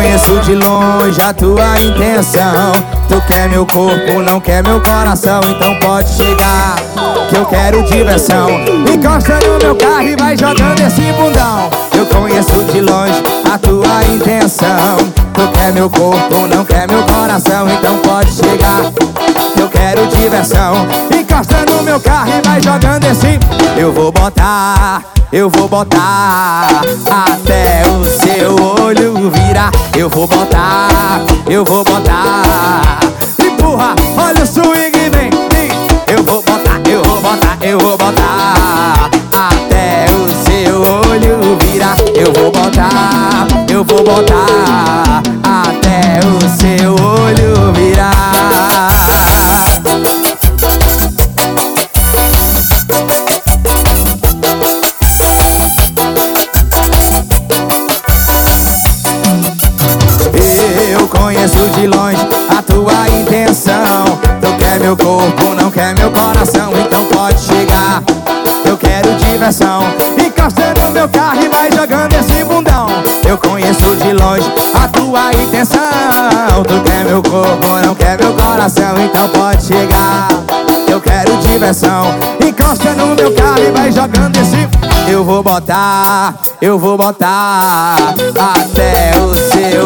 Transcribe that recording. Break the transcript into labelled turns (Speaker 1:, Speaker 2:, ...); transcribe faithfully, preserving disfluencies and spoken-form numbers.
Speaker 1: conheço de longe a tua intenção. Tu quer meu corpo, não quer meu coração. Então pode chegar, que eu quero diversão. Encosta no meu carro e vai jogando esse bundão. Eu conheço de longe a tua intenção. Tu quer meu corpo, não quer meu coração. Então pode chegar, que eu quero diversão. Encosta no meu carro e vai jogando esse. Eu vou botar, eu vou botar até o seu olho virar. Eu vou botar, eu vou botar. Empurra, olha o swing, vem, vem. Eu vou botar, eu vou botar, eu vou botar até o seu olho virar. Eu vou botar, eu vou botar até o seu olho virar. Eu conheço de longe a tua intenção. Tu quer meu corpo, não quer meu coração. Então pode chegar, eu quero diversão. Encosta no meu carro e vai jogando esse bundão. Eu conheço de longe a tua intenção. Tu quer meu corpo, não quer meu coração. Então pode chegar, eu quero diversão. Encosta no meu carro e vai jogando esse. Eu vou botar, eu vou botar até o seu